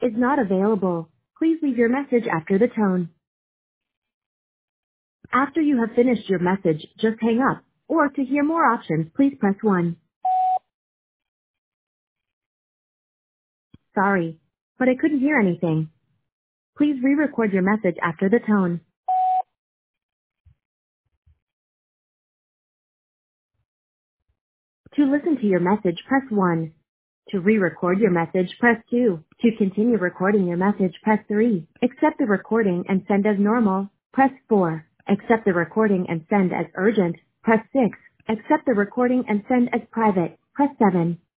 is not available. Please leave your message after the tone. After you have finished your message, just hang up. Or to hear more options, please press 1. Sorry, but I couldn't hear anything. Please re-record your message after the tone. To listen to your message, press 1. To re-record your message, press 2. To continue recording your message, press 3. Accept the recording and send as normal, press 4. Accept the recording and send as urgent, press 6. Accept the recording and send as private, press 7.